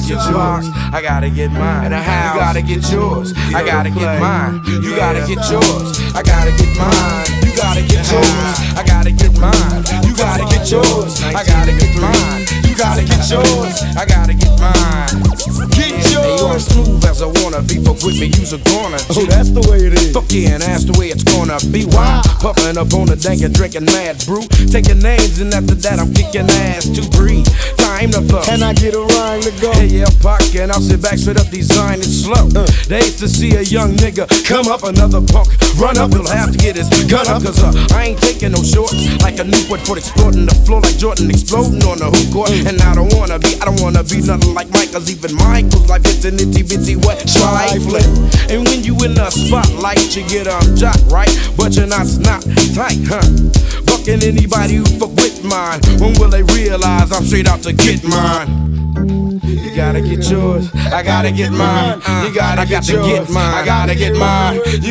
get yours. I gotta get mine. And a house. You gotta get yours. I gotta get mine. You gotta get yours. I gotta get mine. You gotta get yours. I gotta get mine. You gotta get yours. I gotta get mine. You gotta get yours. I gotta get mine. Get yours. Hey, you ain't smooth as I wanna be. Fuck with me, you's a goner. Oh, that's the way it is. Fuck yeah, and that's the way it's gonna be. Why? Puffin' up on the dank and drinking mad brew. Taking names and after that I'm kicking ass to breathe. Time to flow. Can I get a rhyme to go? Hey, yeah, Pac, and I'll sit back, straight up, design it slow. They used to see a young nigga come up, another punk run up, he'll have to get his gun up. Cause I ain't taking no shorts like a Newport for exploding the floor like Jordan exploding on the hoop court. And I don't wanna be nothing like Mike, cause even Michael's like it's an itty bitty wet trifling. And when you in the spotlight, you get jock right, but you're not tight, huh? Bucking anybody who fuck with mine. When will they realize I'm straight out to get mine? You gotta get yours, I gotta get mine. You gotta get yours, I gotta get mine.